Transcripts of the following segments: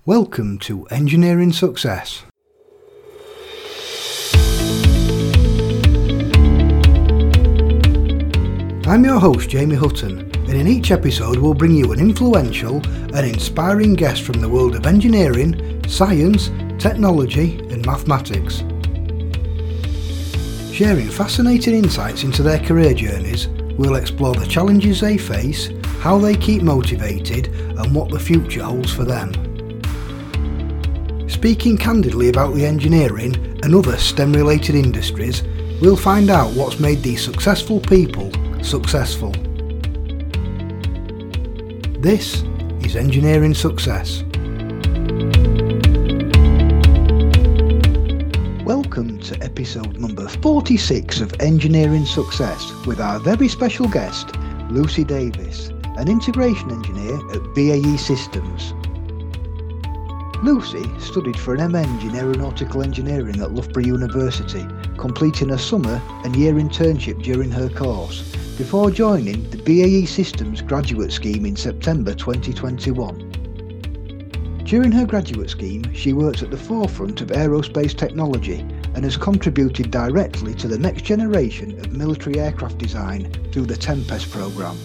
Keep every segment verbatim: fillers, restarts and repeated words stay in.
Welcome to Engineering Success. I'm your host Jamie Hutton, and in each episode we'll bring you an influential and inspiring guest from the world of engineering, science, technology and mathematics. Sharing fascinating insights into their career journeys, we'll explore the challenges they face, how they keep motivated and what the future holds for them. Speaking candidly about the engineering and other STEM-related industries, we'll find out what's made these successful people successful. This is Engineering Success. Welcome to episode number forty-six of Engineering Success with our very special guest, Lucy Davis, an integration engineer at B A E Systems. Lucy studied for an M Eng in Aeronautical Engineering at Loughborough University, completing a summer and year internship during her course, before joining the B A E Systems graduate scheme in September twenty twenty-one. During her graduate scheme, she worked at the forefront of aerospace technology and has contributed directly to the next generation of military aircraft design through the Tempest programme.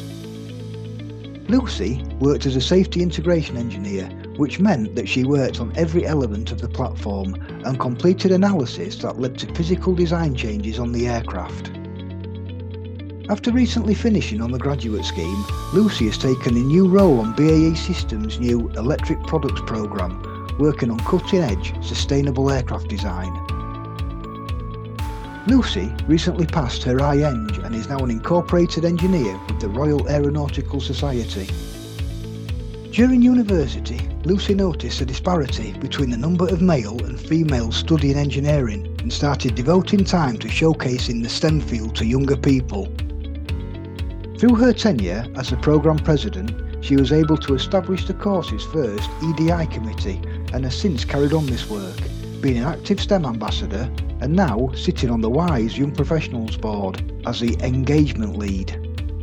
Lucy worked as a safety integration engineer, which meant that she worked on every element of the platform and completed analysis that led to physical design changes on the aircraft. After recently finishing on the graduate scheme, Lucy has taken a new role on B A E Systems' new Electric Products programme, working on cutting-edge, sustainable aircraft design. Lucy recently passed her I E N G and is now an incorporated engineer with the Royal Aeronautical Society. During university, Lucy noticed a disparity between the number of male and female studying engineering and started devoting time to showcasing the STEM field to younger people. Through her tenure as the programme president, she was able to establish the course's first E D I committee and has since carried on this work, being an active STEM ambassador and now sitting on the WISE Young Professionals Board as the engagement lead.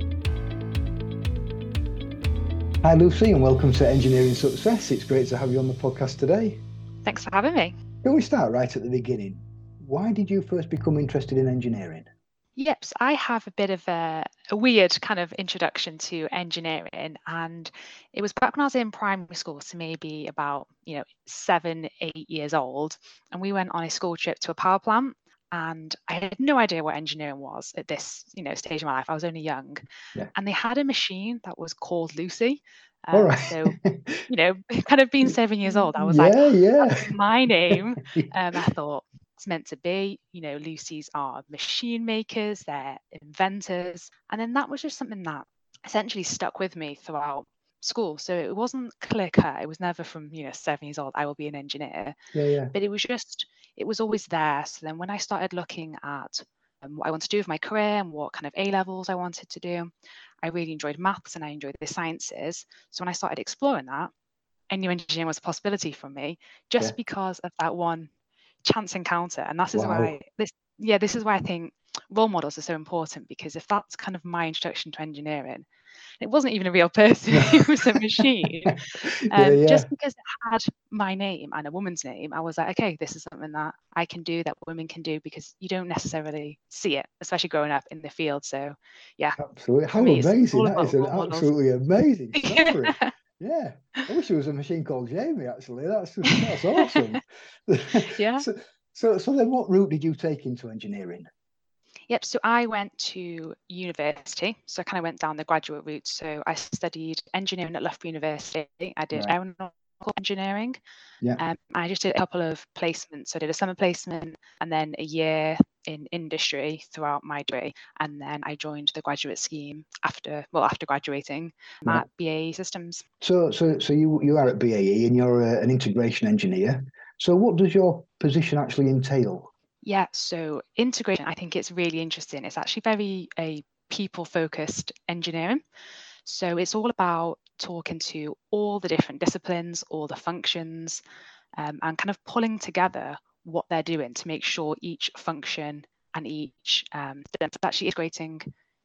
Hi Lucy, and welcome to Engineering Success. It's great to have you on the podcast today. Thanks for having me. Can we start right at the beginning? Why did you first become interested in engineering? Yep, so I have a bit of a, a weird kind of introduction to engineering, and it was back when I was in primary school, so maybe about, you know, seven, eight years old, and we went on a school trip to a power plant, and I had no idea what engineering was at this, you know, stage of my life. I was only young, Yeah. and they had a machine that was called Lucy. Um, All right. So, you know, kind of being seven years old, I was yeah, like, yeah. that's my name. Um, I thought, it's meant to be, you know, Lucy's are machine makers, they're inventors. And then that was just something that essentially stuck with me throughout school. So it wasn't clear cut. It was never from, you know, seven years old, I will be an engineer. Yeah, yeah. But it was just, it was always there. So then when I started looking at um, what I wanted to do with my career and what kind of A levels I wanted to do, I really enjoyed maths and I enjoyed the sciences. So when I started exploring that, I knew engineering was a possibility for me just Yeah. because of that one chance encounter. And that is Wow. why this yeah this is why I think role models are so important, because if that's kind of my introduction to engineering, it wasn't even a real person, it was a machine. yeah, um, yeah. Just because it had my name and a woman's name, I was like, okay, this is something that I can do, that women can do, because you don't necessarily see it, especially growing up in the field. So yeah, Absolutely. How me, amazing. all That is about an role models. absolutely amazing story. Yeah. I wish there was a machine called Jamie, actually. That's that's awesome. Yeah. So, so, so then what route did you take into engineering? Yep, so I went to university. So I kind of went down the graduate route. So I studied engineering at Loughborough University. I did Right. aeronautical engineering. Yeah. Um, I just did a couple of placements. So I did a summer placement and then a year in industry throughout my degree. And then I joined the graduate scheme after, well, after graduating Right. at B A E Systems. So, so, so you you are at B A E and you're uh, an integration engineer. So what does your position actually entail? Yeah, so integration, I think it's really interesting. It's actually very a people-focused engineering. So it's all about talking to all the different disciplines, all the functions, um, and kind of pulling together what they're doing to make sure each function and each um, is actually integrating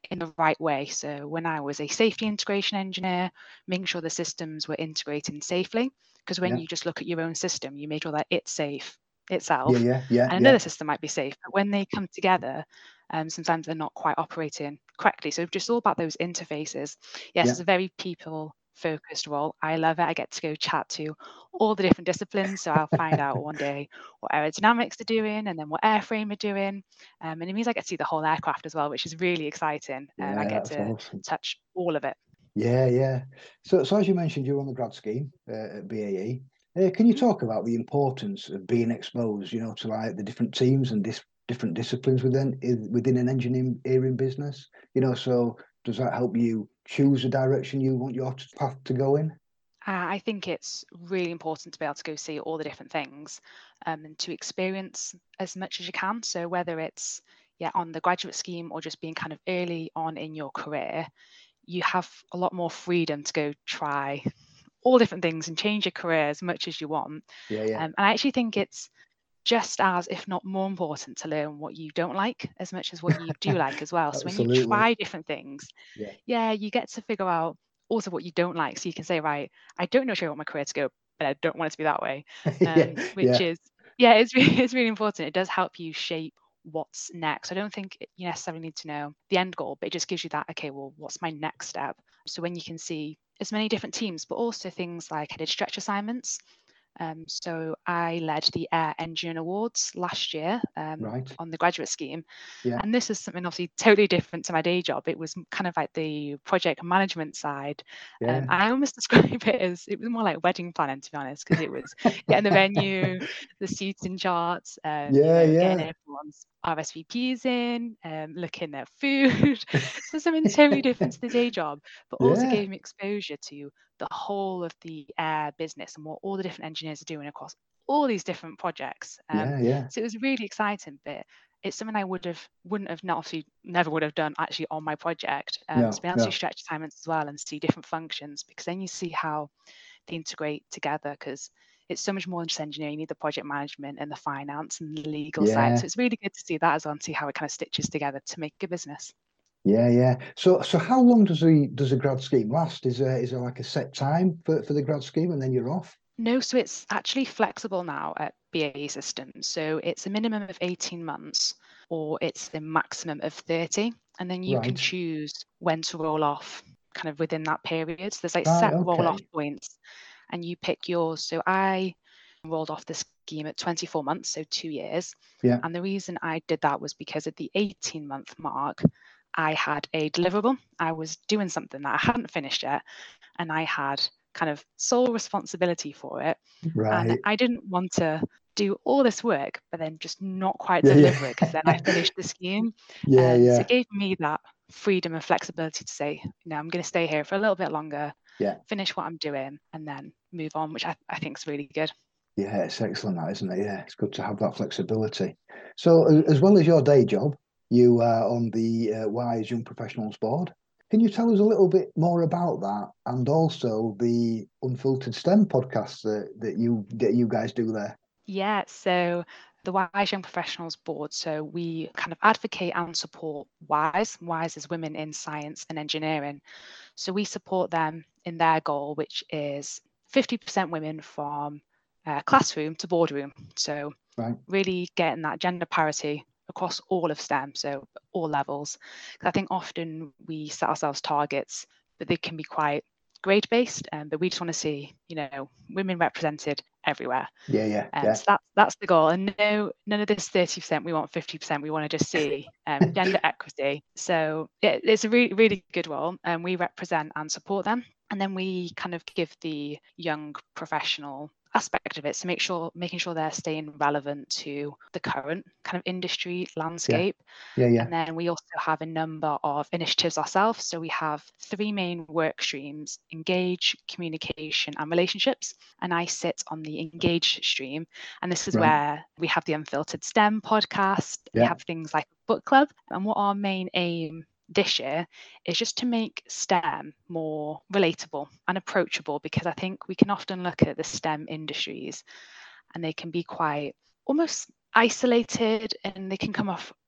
in the right way. So when I was a safety integration engineer, making sure the systems were integrating safely, because when Yeah. you just look at your own system, you make sure that it's safe Yeah. itself, Yeah. Yeah. and Yeah. another system might be safe, but when they come together, um, sometimes they're not quite operating correctly. So just all about those interfaces. Yes, Yeah. it's a very people focused role. I love it. I get to go chat to all the different disciplines. So I'll find out one day what aerodynamics are doing and then what airframe are doing. Um, and it means I get to see the whole aircraft as well, which is really exciting. Um, I Yeah. get That's to awesome. touch all of it. Yeah. Yeah. So, so as you mentioned, you're on the grad scheme uh, at B A E. Uh, can you Mhm. talk about the importance of being exposed, you know, to like the different teams and dis- different disciplines within i- within an engineering business? You know, so does that help you choose the direction you want your t- path to go in? Uh, I think it's really important to be able to go see all the different things um, and to experience as much as you can. So whether it's yeah on the graduate scheme or just being kind of early on in your career, you have a lot more freedom to go try all different things and change your career as much as you want. Yeah. Yeah. Um, and I actually think it's just as, if not more important, to learn what you don't like as much as what you do like as well. So when you Absolutely. try different things, Yeah. yeah, you get to figure out also what you don't like. So you can say, right, I don't know sure I want my career to go, but I don't want it to be that way. Yeah. Um, which Yeah. is, yeah, it's really, it's really important. It does help you shape what's next. I don't think you necessarily need to know the end goal, but it just gives you that, okay, well, what's my next step? So when you can see as many different teams, but also things like I did stretch assignments. Um, so I led the Air Engine Awards last year um, Right. on the graduate scheme. Yeah. And this is something obviously totally different to my day job. It was kind of like the project management side. Um, Yeah. I almost describe it as, it was more like wedding planning, to be honest, because it was getting the venue, the seating charts, um, you Yeah. know, getting Yeah. everyone's R S V Ps in, um, looking at food. So something totally different to the day job, but also Yeah. gave me exposure to the whole of the air business and what all the different engineers are doing across all these different projects. Um, Yeah. Yeah. so it was really exciting, but it's something I would have wouldn't have not obviously never would have done actually on my project. Um, so No. being able to do No. stretch assignments as well and see different functions, because then you see how they integrate together, because it's so much more than just engineering. You need the project management and the finance and the legal side. Yeah. So it's really good to see that as well and see how it kind of stitches together to make a business. Yeah. Yeah. So, so how long does the does the grad scheme last? Is there is there like a set time for for the grad scheme and then you're off? No, so it's actually flexible now at B A E Systems. So it's a minimum of eighteen months or it's the maximum of thirty. And then you can Right. choose when to roll off kind of within that period. So there's like Right. set roll off Okay. points and you pick yours. So I rolled off the scheme at twenty-four months, so two years. Yeah. And the reason I did that was because at the eighteen month mark, I had a deliverable. I was doing something that I hadn't finished yet and I had kind of sole responsibility for it. And Right. I didn't want to do all this work, but then just not quite Yeah. deliver it because Yeah. then I finished the scheme. Yeah. Um, so Yeah. it gave me that freedom and flexibility to say, you know, I'm going to stay here for a little bit longer, Yeah. finish what I'm doing, and then move on, which I, I think is really good. Yeah. It's excellent, that, isn't it? Yeah. It's good to have that flexibility. So, a- as well as your day job, you are on the uh, WISE Young Professionals Board. Can you tell us a little bit more about that and also the Unfiltered STEM podcast that, that you that you guys do there? Yeah, so the WISE Young Professionals Board, so we kind of advocate and support WISE. WISE is Women in Science and Engineering. So we support them in their goal, which is fifty percent women from uh, classroom to boardroom. So Right. really getting that gender parity across all of STEM, so all levels. 'Cause I think often we set ourselves targets, but they can be quite grade based, um, but we just want to see, you know, women represented everywhere. Yeah. Yeah. Um, Yeah. so that's that's the goal. And no, none of this thirty percent. We want fifty percent. We want to just see um, gender equity. So it, it's a really really good role, and we represent and support them. And then we kind of give the young professional aspect of it, so make sure making sure they're staying relevant to the current kind of industry Yeah. landscape. Yeah. Yeah. And then we also have a number of initiatives ourselves. So we have three main work streams: engage, communication, and relationships. And I sit on the engage stream. And this is Right. where we have the Unfiltered STEM podcast. We Yeah. have things like a book club. And what our main aim this year is just to make STEM more relatable and approachable, because I think we can often look at the STEM industries and they can be quite almost isolated and they can come off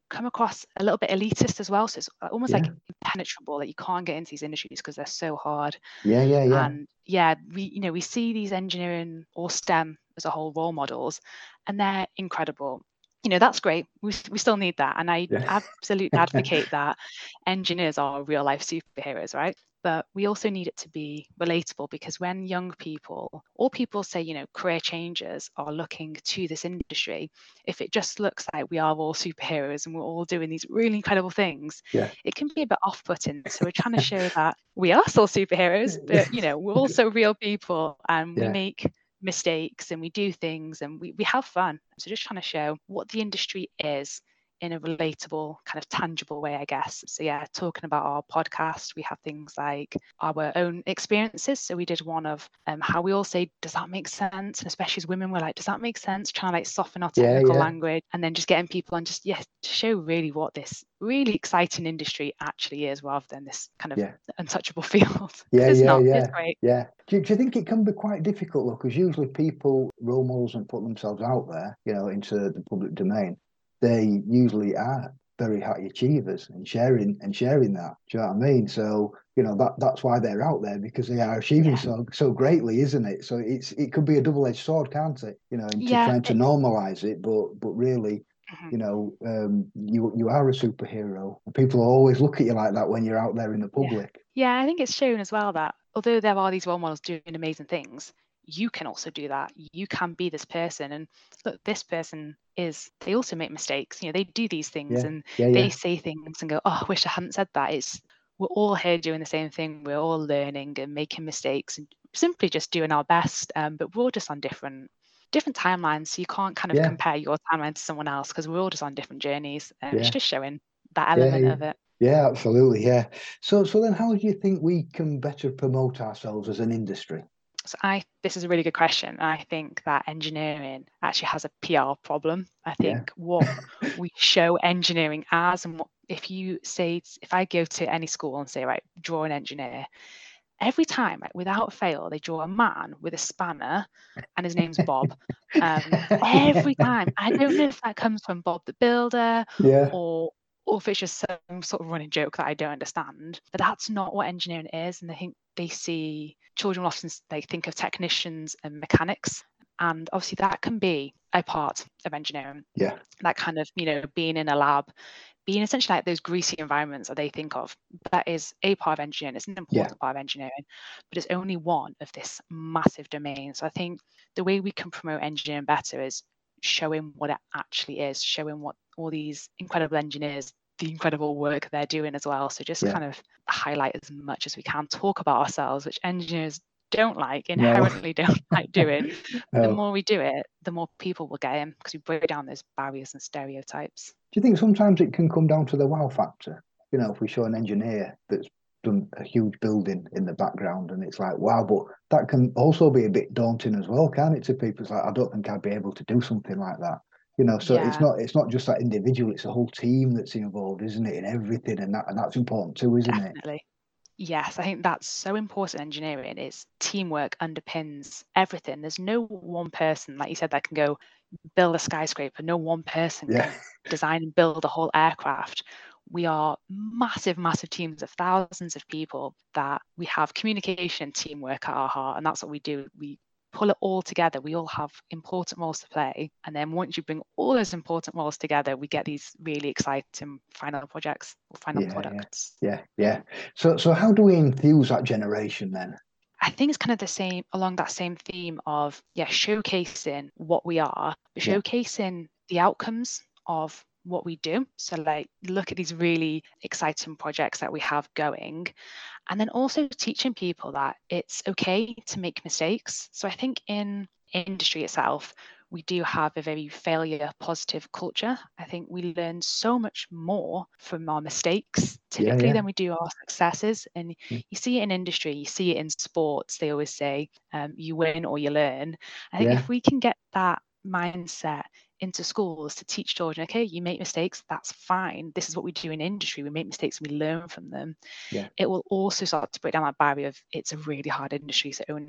come across a little bit elitist as well. So it's almost Yeah. like impenetrable, that you can't get into these industries because they're so hard. Yeah, yeah, yeah. And yeah, we you know we see these engineering or STEM as a whole role models, and they're incredible. You know, that's great. We we still need that, and I Yeah. absolutely advocate that engineers are real life superheroes, right? But we also need it to be relatable, because when young people or people say, you know, career changers are looking to this industry, if it just looks like we are all superheroes and we're all doing these really incredible things, Yeah. it can be a bit off-putting. So we're trying to show that we are still superheroes, but you know, we're also real people, and we Yeah. make mistakes and we do things and we, we have fun. So just trying to show what the industry is in a relatable, kind of tangible way, I guess. So yeah, talking about our podcast, we have things like our own experiences. So we did one of um, how we all say, does that make sense? And especially as women, we're like, does that make sense? Trying to like soften our Yeah, technical yeah. language, and then just getting people on just, yeah, to show really what this really exciting industry actually is, rather than this kind of Yeah. untouchable field. Yeah, It's yeah, not, yeah, it's great. yeah. Do, do you think it can be quite difficult though? Because usually people, role models, and put themselves out there, you know, into the public domain, they usually are very high achievers and sharing and sharing that. Do you know what I mean? So, you know, that that's why they're out there, because they are achieving Yeah. so so greatly, isn't it? So it's it could be a double-edged sword, can't it? You know, into Yeah. trying to It, normalize it, but but really, mhm. you know, um, you you are a superhero. People always look at you like that when you're out there in the Yeah. public. Yeah, I think it's shown as well that although there are these role models doing amazing things, you can also do that. You can be this person. And look, this person is, they also make mistakes. You know, they do these things Yeah, and yeah, they yeah, say things and go, oh, I wish I hadn't said that. It's, we're all here doing the same thing. We're all learning and making mistakes and simply just doing our best. Um, but we're all just on different different timelines. So you can't kind of yeah, compare your timeline to someone else, because we're all just on different journeys. Um, it's yeah, just showing that yeah, element yeah. of it. Yeah, absolutely. Yeah. So, so then, how do you think we can better promote ourselves as an industry? So I, this is a really good question. I think that engineering actually has a P R problem. I Yeah, think what we show engineering as, and what, if you say, if I go to any school and say, right, draw an engineer, every time, like, without fail, they draw a man with a spanner and his name's Bob. Um, every time. I don't know if that comes from Bob the Builder, yeah, or or if it's just some sort of running joke that I don't understand. But that's not what engineering is. And I think they see children will often like think of technicians and mechanics. And obviously that can be a part of engineering. yeah, That kind of, you know, being in a lab, being essentially like those greasy environments that they think of, that is a part of engineering. It's an yeah, important part of engineering, but it's only one of this massive domain. So I think the way we can promote engineering better is showing what it actually is, showing what all these incredible engineers, the incredible work they're doing as well. So just yeah. kind of highlight as much as we can, talk about ourselves, which engineers don't like, No, inherently don't like doing. The no. more we do it, the more people will get in, because we break down those barriers and stereotypes. Do you think sometimes it can come down to the wow factor? You know, if we show an engineer that's done a huge building in the background, and it's like, wow, but that can also be a bit daunting as well, can't it? To people, it's like, I don't think I'd be able to do something like that. You know, so it's Yeah, not it's not just that individual; it's a whole team that's involved, isn't it, in everything, and that and that's important too, isn't it? definitely. Yes, I think that's so important in engineering. Is teamwork underpins everything. There's no one person, like you said, that can go build a skyscraper. No one person Yeah, can design and build a whole aircraft. We are massive, massive teams of thousands of people that we have communication, teamwork at our heart, and that's what we do. We pull it all together. We all have important roles to play, and then once you bring all those important roles together, we get these really exciting final projects or final yeah, yeah, products. yeah, yeah. So, so how do we enthuse that generation then? I think it's kind of the same, along that same theme of, yeah, showcasing what we are, but Yeah, showcasing the outcomes of what we do. So like look at these really exciting projects that we have going, and then also teaching people that it's okay to make mistakes. So I think in industry itself, we do have a very failure positive culture. I think we learn so much more from our mistakes yeah, typically yeah, than we do our successes. And yeah, you see it in industry, you see it in sports. They always say, um, you win or you learn. I think yeah, if we can get that mindset into schools to teach children, okay, you make mistakes, that's fine. This is what we do in industry. We make mistakes and we learn from them. yeah, It will also start to break down that barrier of, it's a really hard industry, so only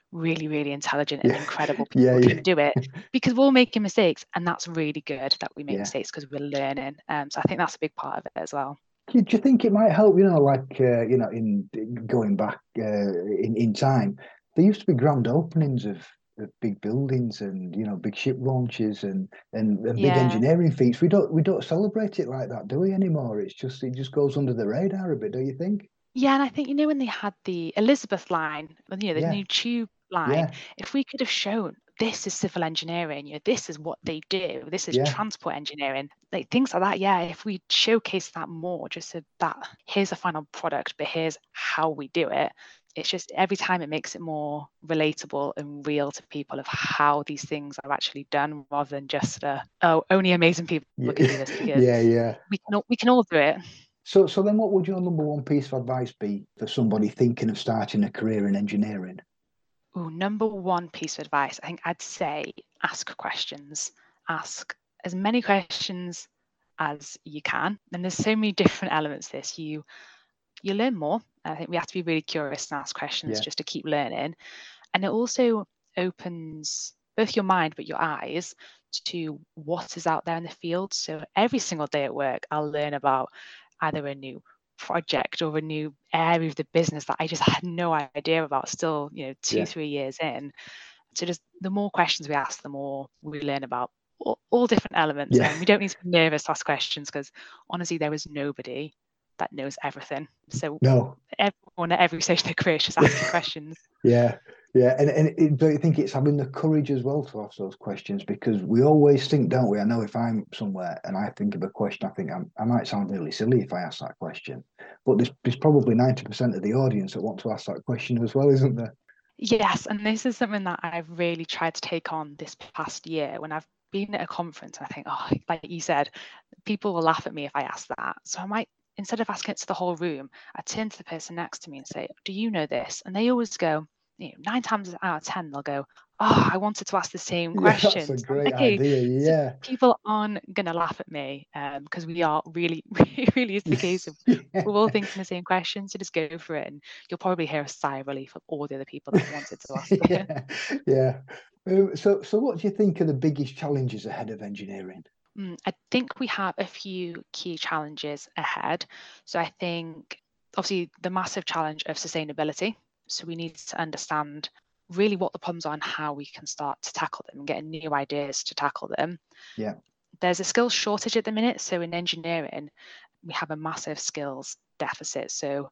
really, really intelligent and Yeah. incredible Yeah, people yeah. can do it, because we're all making mistakes, and that's really good that we make Yeah. mistakes because we're learning. Um, so I think that's a big part of it as well. Do you think it might help, you know, like, uh, you know, in going back uh, in, in time, there used to be grand openings of, of big buildings and, you know, big ship launches and, and, and big Yeah. engineering feats. We don't we don't celebrate it like that, do we, anymore? It's just it just goes under the radar a bit, don't you think? Yeah, and I think, you know, when they had the Elizabeth line, you know, the Yeah, new tube line, yeah, if we could have shown this is civil engineering, you know, this is what they do, this is yeah, transport engineering, like things like that. Yeah, if we showcase that more, just so that here's a final product, but here's how we do it. It's just every time it makes it more relatable and real to people of how these things are actually done, rather than just uh, oh, only amazing people yeah, can do this, because yeah, yeah. we can all, we can all do it. So, so then, what would your number one piece of advice be for somebody thinking of starting a career in engineering? Oh, number one piece of advice, I think I'd say ask questions. Ask as many questions as you can. And there's so many different elements to this. You you learn more. I think we have to be really curious and ask questions Yeah, just to keep learning. And it also opens both your mind but your eyes to what is out there in the field. So every single day at work, I'll learn about either a new project or a new area of the business that I just had no idea about, still, you know, two, yeah, three years in. So just the more questions we ask, the more we learn about all, all different elements. yeah. And we don't need to be nervous to ask questions, because honestly, there is nobody that knows everything. So No. everyone at every stage of their career is just asking questions. Yeah, yeah, and and it, don't you think it's having the courage as well to ask those questions? Because we always think, don't we? I know if I'm somewhere and I think of a question, I think I'm, I might sound really silly if I ask that question, but there's, there's probably ninety percent of the audience that want to ask that question as well, isn't there? Yes, and this is something that I've really tried to take on this past year when I've been at a conference, and I think, oh, like you said, people will laugh at me if I ask that. So I might, instead of asking it to the whole room, I turn to the person next to me and say, do you know this? And they always go, you know, nine times out of ten, they'll go, oh, I wanted to ask the same Yeah, that's a question. So I'm great like, okay, idea. so Yeah. people aren't gonna laugh at me, um, because we are really, really is the case of Yeah. we're all thinking the same question. So just go for it, and you'll probably hear a sigh of relief of all the other people that wanted to ask it. Yeah, yeah. Um, so, so what do you think are the biggest challenges ahead of engineering? Mm, I think we have a few key challenges ahead. So I think obviously the massive challenge of sustainability. So we need to understand really what the problems are and how we can start to tackle them and get new ideas to tackle them. Yeah, There's a skills shortage at the minute. So in engineering, we have a massive skills deficit. So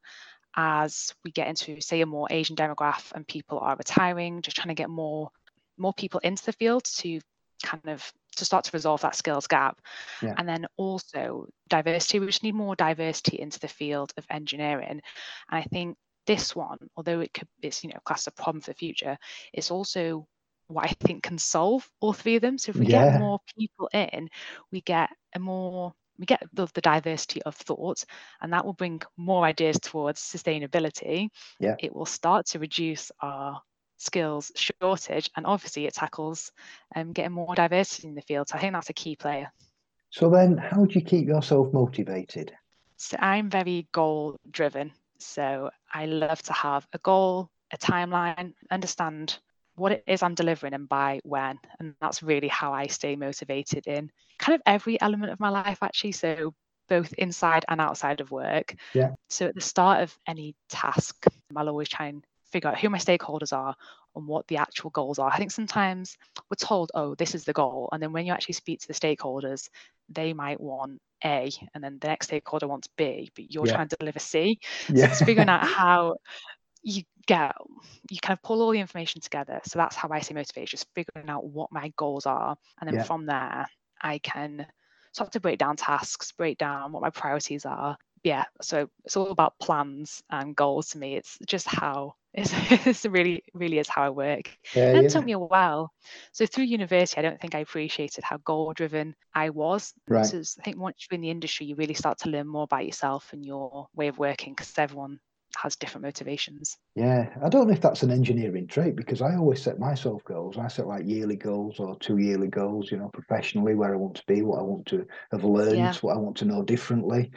as we get into, say, a more Asian demographic and people are retiring, just trying to get more more people into the field to kind of to start to resolve that skills gap. yeah, And then also diversity. We just need more diversity into the field of engineering. And I think this one, although it could, it's, you know, classed a problem for the future, it's also what I think can solve all three of them. So if we get yeah, more people in, we get a more we get the, the diversity of thought, and that will bring more ideas towards sustainability. yeah. It will start to reduce our skills shortage, and obviously it tackles um, getting more diversity in the field. So I think that's a key player. So then, how do you keep yourself motivated? So I'm very goal driven. So I love to have a goal, a timeline, understand what it is I'm delivering and by when. And that's really how I stay motivated in kind of every element of my life, actually. So both inside and outside of work. Yeah, So at the start of any task, I'll always try and figure out who my stakeholders are and what the actual goals are. I think sometimes we're told, oh, this is the goal. And then when you actually speak to the stakeholders, they might want A, and then the next stakeholder wants B, but you're yeah, trying to deliver C. So it's figuring yeah, out how you get, you kind of pull all the information together. So that's how I say motivate, just figuring out what my goals are. And then yeah. from there, I can start to break down tasks, break down what my priorities are. Yeah, so it's all about plans and goals to me. It's just how it's, it's really, really is how I work. Yeah, And it took yeah. me a while. So through university, I don't think I appreciated how goal driven I was. Right. So I think once you're in the industry, you really start to learn more about yourself and your way of working, because everyone has different motivations. Yeah. I don't know if that's an engineering trait because I always set myself goals. I set like yearly goals or two yearly goals, you know, professionally, where I want to be, what I want to have learned, Yeah. what I want to know differently.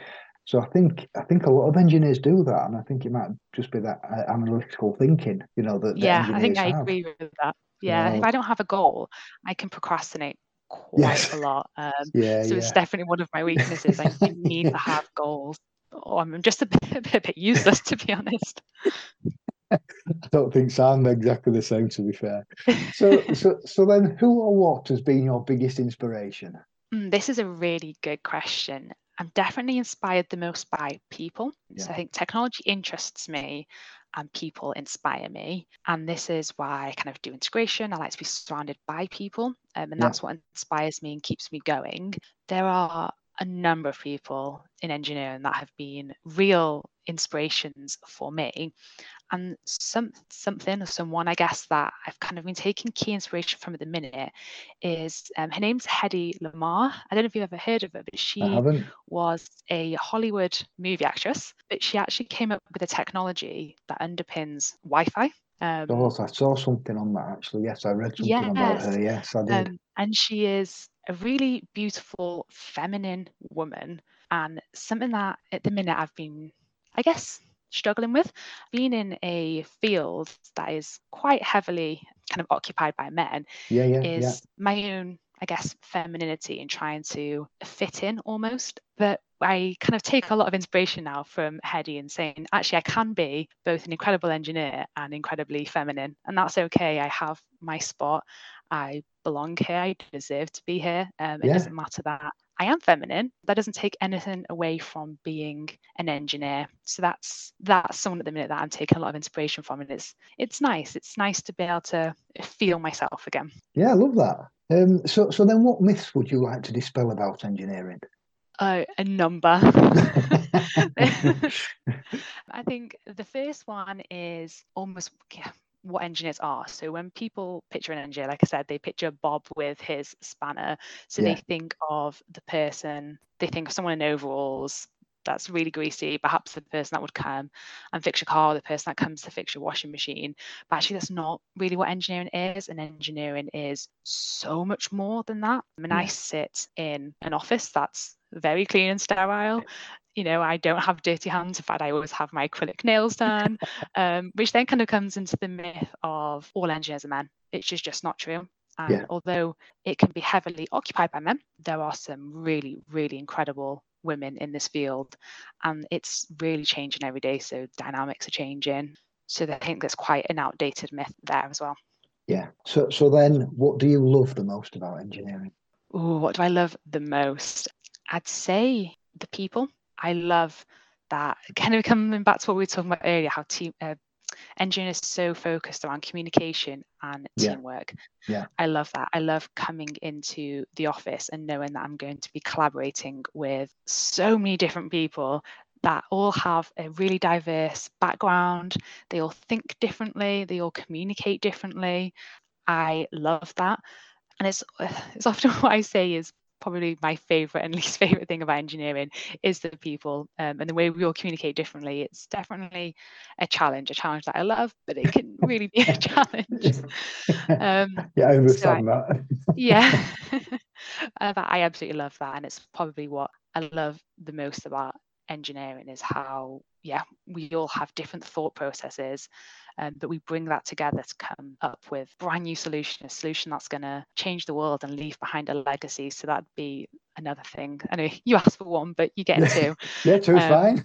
So I think I think a lot of engineers do that, and I think it might just be that uh, analytical thinking, you know, that the Yeah, I think engineers I have. agree with that. You Yeah, if know, I don't have a goal, I can procrastinate quite yes, a lot. Um, yeah, so it's yeah, definitely one of my weaknesses. I, I need yeah. to have goals. Or I'm just a bit, a bit, a bit useless, to be honest. I don't think so. I'm exactly the same, to be fair. So, so, so then, who or what has been your biggest inspiration? Mm, This is a really good question. I'm definitely inspired the most by people. Yeah, So I think technology interests me and people inspire me. And this is why I kind of do integration. I like to be surrounded by people. Um, and yeah, that's what inspires me and keeps me going. There are a number of people in engineering that have been real inspirations for me, and some something or someone, I guess, that I've kind of been taking key inspiration from at the minute is um, her name's Hedy Lamarr. I don't know if you've ever heard of her, but I she haven't. was a Hollywood movie actress, but she actually came up with a technology that underpins Wi-Fi. Um, Oh, I saw something on that actually. Yes, I read something about yes, her. Yes, I did. um, and she is a really beautiful, feminine woman, and something that at the minute I've been, I guess, struggling with. Being in a field that is quite heavily kind of occupied by men Yeah, yeah, yeah, is my own, I guess, femininity and trying to fit in almost. But I kind of take a lot of inspiration now from Hedy and saying, actually, I can be both an incredible engineer and incredibly feminine. And that's okay. I have my spot. I belong here. I deserve to be here. Um, it yeah. doesn't matter that I am feminine. That doesn't take anything away from being an engineer. So that's that's someone at the minute that I'm taking a lot of inspiration from. And it's it's nice. It's nice to be able to feel myself again. Yeah, I love that. Um, so, so then, what myths would you like to dispel about engineering? Oh, a number. I think the first one is almost yeah, what engineers are. So when people picture an engineer, like I said, they picture Bob with his spanner. So they Yeah, think of the person, they think of someone in overalls that's really greasy, perhaps the person that would come and fix your car, the person that comes to fix your washing machine. But actually, that's not really what engineering is. And engineering is so much more than that. I mean, I yeah, sit in an office that's very clean and sterile. You know, I don't have dirty hands. In fact, I always have my acrylic nails done, um, which then kind of comes into the myth of all engineers are men, which is just not true. yeah, And although it can be heavily occupied by men, there are some really, really incredible women in this field. And it's really changing every day. So dynamics are changing. So I think there's quite an outdated myth there as well. yeah. So, so then, what do you love the most about engineering? Ooh, what do I love the most? I'd say the people. I love that kind of coming back to what we were talking about earlier, how team uh, engineering is so focused around communication and Yeah, teamwork. yeah, I love that. I love coming into the office and knowing that I'm going to be collaborating with so many different people that all have a really diverse background. They all think differently, they all communicate differently. I love that. And it's it's often what I say is probably my favorite and least favorite thing about engineering is the people um, and the way we all communicate differently. It's definitely a challenge, a challenge that I love, but it can really be a challenge. Um, yeah. I so I, understand that. yeah, uh, but I absolutely love that, and it's probably what I love the most about engineering is how yeah we all have different thought processes, um, but we bring that together to come up with a brand new solution, a solution that's going to change the world and leave behind a legacy. So that'd be another thing. I know you asked for one, but you get Yeah, two. yeah. Two's Um, fine.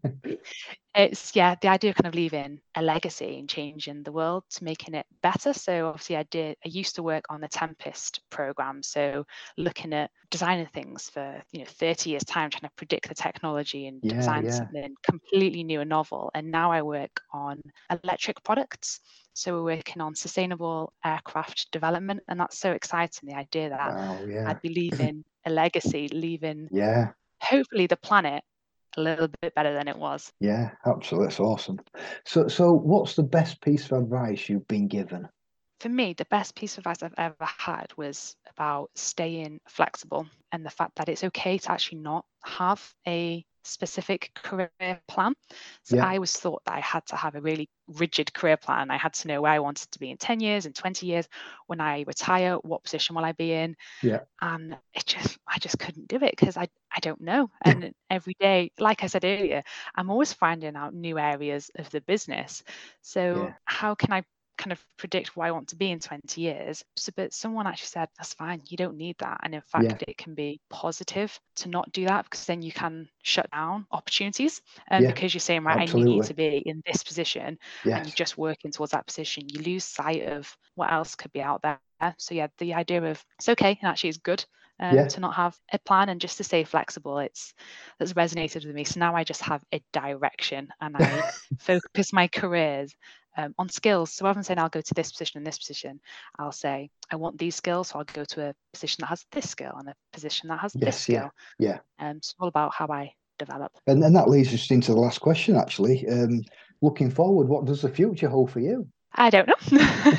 it's yeah the idea of kind of leaving a legacy and changing the world to making it better. So obviously i did i used to work on the Tempest program, so looking at designing things for you know thirty years time, trying to predict the technology and Yeah, design yeah, something completely new and novel. And now I work on electric products, so we're working on sustainable aircraft development, and that's so exciting, the idea that wow, yeah, I'd be leaving a legacy, leaving yeah, hopefully the planet a little bit better than it was. yeah. Absolutely, that's awesome. So, so what's the best piece of advice you've been given? For me, the best piece of advice I've ever had was about staying flexible and the fact that it's okay to actually not have a specific career plan. So Yeah. I always thought that I had to have a really rigid career plan. I had to know where I wanted to be in ten years, in twenty years. When I retire, what position will I be in? Yeah. And it just, I just couldn't do it because I, I don't know. And every day, like I said earlier, I'm always finding out new areas of the business. So Yeah. how can I kind of predict where I want to be in twenty years? So, but someone actually said, that's fine, you don't need that. And in fact, Yeah. it can be positive to not do that, because then you can shut down opportunities. And Yeah, because you're saying, right, I need absolutely. to be in this position, and you're Yes. just working towards that position, you lose sight of what else could be out there. So yeah, the idea of it's okay and actually is good um, Yeah. to not have a plan and just to stay flexible, it's that's resonated with me. So now I just have a direction, and I focus my careers um, on skills. So rather than saying I'll go to this position and this position, I'll say I want these skills, so I'll go to a position that has this skill and a position that has this Yes. Yeah. skill. Yeah. Um, it's all about how I develop. And and that leads us into the last question, actually. Um, looking forward, what does the future hold for you? I don't know.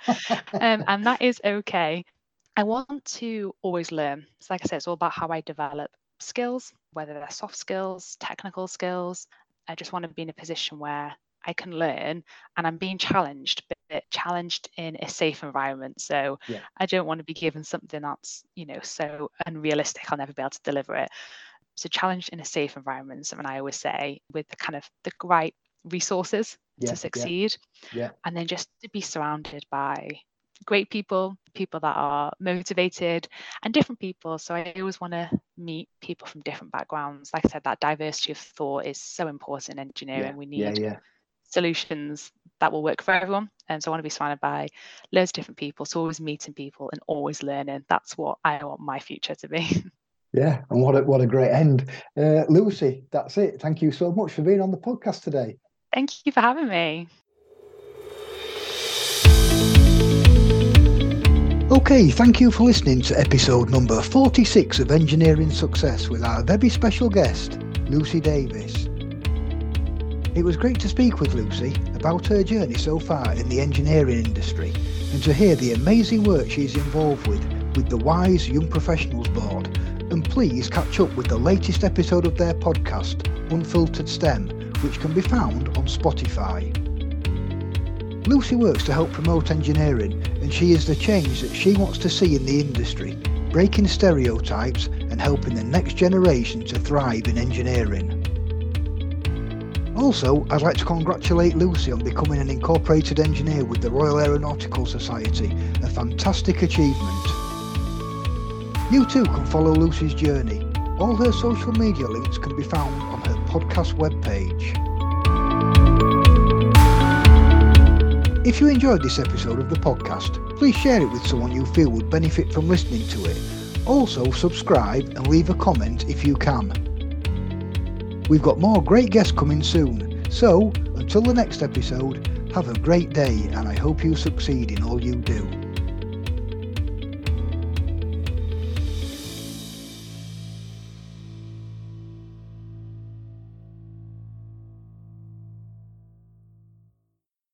um, and that is okay. I want to always learn. So like I said, it's all about how I develop skills, whether they're soft skills, technical skills. I just want to be in a position where I can learn and I'm being challenged, but challenged in a safe environment. So Yeah. I don't want to be given something that's, you know, so unrealistic I'll never be able to deliver it. So challenged in a safe environment, something I always say, with the kind of the right resources Yeah. to succeed. Yeah. And then just to be surrounded by great people, people that are motivated, and different people. So I always want to meet people from different backgrounds. Like I said, that diversity of thought is so important in engineering. Yeah. We Yeah. need Yeah. solutions that will work for everyone. And so I want to be surrounded by loads of different people. So always meeting people and always learning. That's what I want my future to be. Yeah. And what a, what a great end. Uh, Lucy, that's it. Thank you so much for being on the podcast today. Thank you for having me. Okay, thank you for listening to episode number forty-six of Engineering Success with our very special guest, Lucy Davis. It was great to speak with Lucy about her journey so far in the engineering industry, and to hear the amazing work she's involved with with the WISE Young Professionals Board. And please catch up with the latest episode of their podcast, Unfiltered STEM, which can be found on Spotify. Lucy works to help promote engineering, and she is the change that she wants to see in the industry, breaking stereotypes and helping the next generation to thrive in engineering. Also, I'd like to congratulate Lucy on becoming an incorporated engineer with the Royal Aeronautical Society, a fantastic achievement. You too can follow Lucy's journey. All her social media links can be found on her podcast webpage. If you enjoyed this episode of the podcast, please share it with someone you feel would benefit from listening to it. Also, subscribe and leave a comment if you can. We've got more great guests coming soon, so until the next episode, have a great day and I hope you succeed in all you do.